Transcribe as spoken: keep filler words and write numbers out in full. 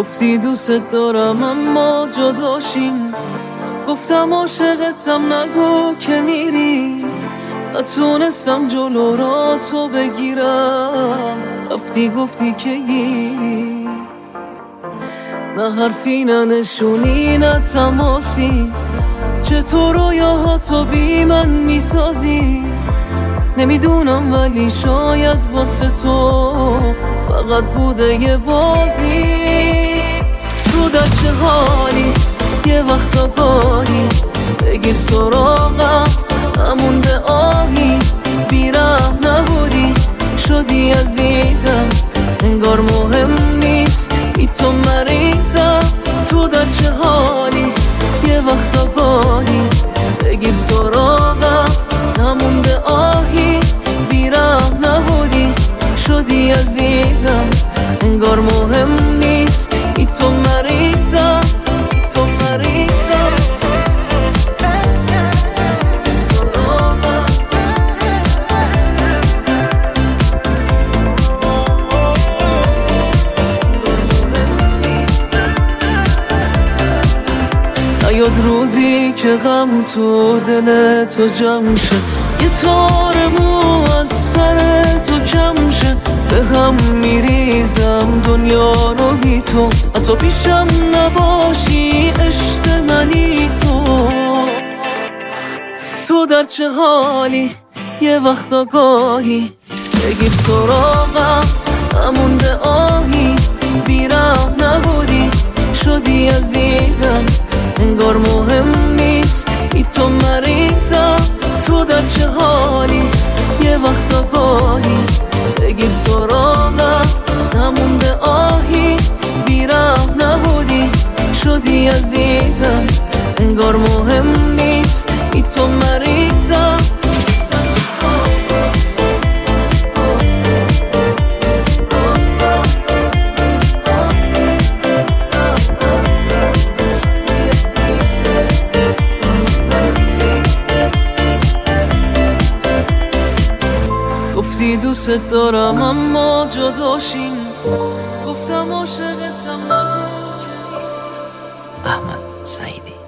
گفتی دوست دارم اما جداشیم، گفتم عاشقتم نگو که میری، نتونستم جلو را تو بگیرم، رفتی گفتی که گیری. نه حرفی نه نشونی نه تماسی، چطور رویاهاتو بی من میسازی؟ نمیدونم ولی شاید واسه تو فقط بوده یه بازی. رو در چه حالی یه وقت آگاهی، بگیر سراغم نمونده آهی، بیرم نبودی شدی عزیزم، انگار مهم نیست بی تو مریضم. تو در چه حالی یه وقت آگاهی، بگیر سراغم نمونده آهی، بیرم نبودی شدی عزیزم، انگار مهم نیست بی تو مریضم، تو مریضم. نیاد روزی که غم تو دل تو جمع شه، یه تار مو از سر تو کم شه، به هم میریزم دنیا رو بی تو، حتی پیشم نباشی عشق منی تو. تو در چه حالی یه وقت آگاهی، بگیر سراغم نمونده آهی، بیرم نبودی شدی عزیزم، انگار مهم نیست بی تو مریضم. تو در چه حالی یه وقت آگاهی، بگیر سراغم نمونده آهی، بیرم نبودی شدی عزیزم، انگار مهم نیست بی تو مریضم. گفتی دوست دارم اما جداشیم، گفتم عاشقتم نگو که. احمد سعیدی.